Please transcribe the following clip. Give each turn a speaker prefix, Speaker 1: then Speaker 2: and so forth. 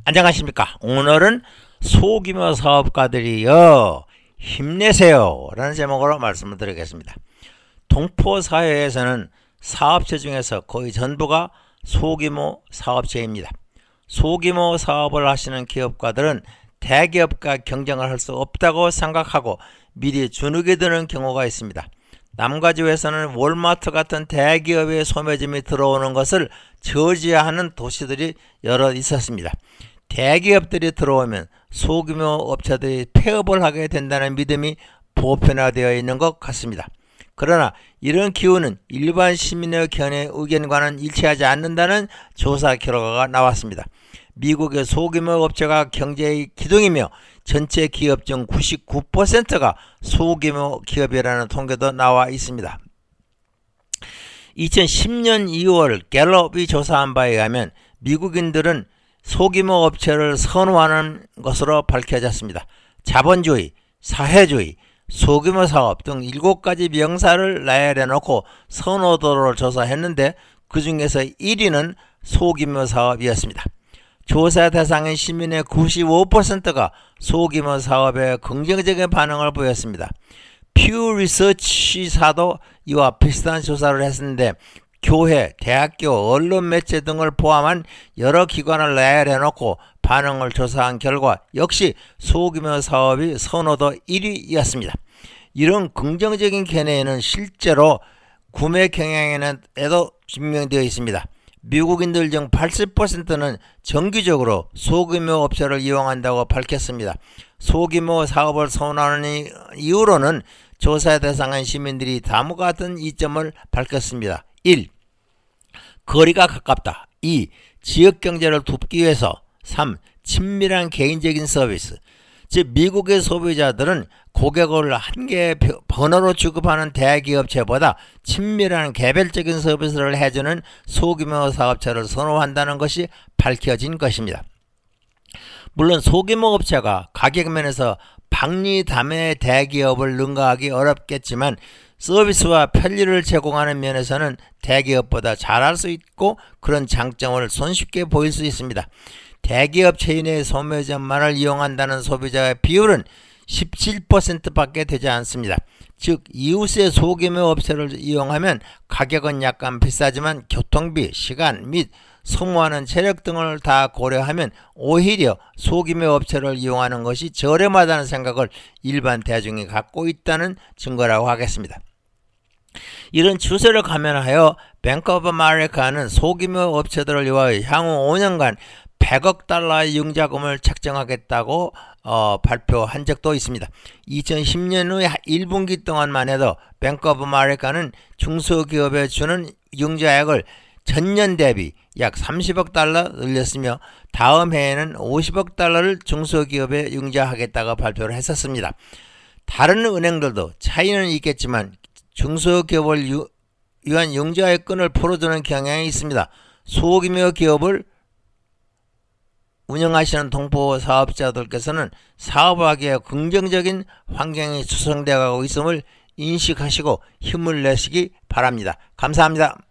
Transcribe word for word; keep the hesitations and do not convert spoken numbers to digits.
Speaker 1: 안녕하십니까. 오늘은 소규모 사업가들이여 힘내세요 라는 제목으로 말씀을 드리겠습니다. 동포사회에서는 사업체 중에서 거의 전부가 소규모 사업체입니다. 소규모 사업을 하시는 기업가들은 대기업과 경쟁을 할 수 없다고 생각하고 미리 주눅이 드는 경우가 있습니다. 남가주에서는 월마트 같은 대기업의 소매점이 들어오는 것을 저지하는 도시들이 여러 있었습니다. 대기업들이 들어오면 소규모 업체들이 폐업을 하게 된다는 믿음이 보편화되어 있는 것 같습니다. 그러나 이런 기후는 일반 시민의 견해 의견과는 일치하지 않는다는 조사 결과가 나왔습니다. 미국의 소규모 업체가 경제의 기둥이며 전체 기업 중 구십구 퍼센트가 소규모 기업이라는 통계도 나와 있습니다. 이천십 년 이월 갤럽이 조사한 바에 의하면 미국인들은 소규모 업체를 선호하는 것으로 밝혀졌습니다. 자본주의, 사회주의, 소규모 사업 등 일곱 가지 명사를 나열해 놓고 선호도를 조사했는데 그 중에서 일 위는 소규모 사업이었습니다. 조사 대상인 시민의 구십오 퍼센트가 소규모 사업에 긍정적인 반응을 보였습니다. 퓨 리서치사도 이와 비슷한 조사를 했는데 교회, 대학교, 언론 매체 등을 포함한 여러 기관을 나열해 놓고 반응을 조사한 결과 역시 소규모 사업이 선호도 일 위였습니다. 이런 긍정적인 견해에는 실제로 구매 경향에도 증명되어 있습니다. 미국인들 중 팔십 퍼센트는 정기적으로 소규모 업체를 이용한다고 밝혔습니다. 소규모 사업을 선호하는 이유로는 조사 대상한 시민들이 다음과 같은 이점을 밝혔습니다. 일. 거리가 가깝다. 이. 지역경제를 돕기 위해서. 삼. 친밀한 개인적인 서비스. 즉 미국의 소비자들은 고객을 한 개의 번호로 취급하는 대기업체보다 친밀한 개별적인 서비스를 해주는 소규모 사업체를 선호한다는 것이 밝혀진 것입니다. 물론 소규모 업체가 가격 면에서 박리담의 대기업을 능가하기 어렵겠지만 서비스와 편리를 제공하는 면에서는 대기업보다 잘할 수 있고 그런 장점을 손쉽게 보일 수 있습니다. 대기업 체인의 소매점만을 이용한다는 소비자의 비율은 십칠 퍼센트 밖에 되지 않습니다. 즉 이웃의 소규모 업체를 이용하면 가격은 약간 비싸지만 교통비, 시간 및 소모하는 체력 등을 다 고려하면 오히려 소규모 업체를 이용하는 것이 저렴하다는 생각을 일반 대중이 갖고 있다는 증거라고 하겠습니다. 이런 추세를 감안하여 뱅크 오브 아메리카는 소규모 업체들을 위하여 향후 오 년간 백억 달러의 융자금을 책정하겠다고 어, 발표한 적도 있습니다. 이천십 년 후 일 분기 동안만 해도 뱅크 오브 아메리카는 중소기업에 주는 융자액을 전년 대비 약 삼십억 달러 늘렸으며 다음 해에는 오십억 달러를 중소기업에 융자하겠다고 발표를 했었습니다. 다른 은행들도 차이는 있겠지만 중소기업을 유, 위한 융자의 끈을 풀어주는 경향이 있습니다. 소규모 기업을 운영하시는 동포 사업자들께서는 사업을 하기에 긍정적인 환경이 조성되어 가고 있음을 인식하시고 힘을 내시기 바랍니다. 감사합니다.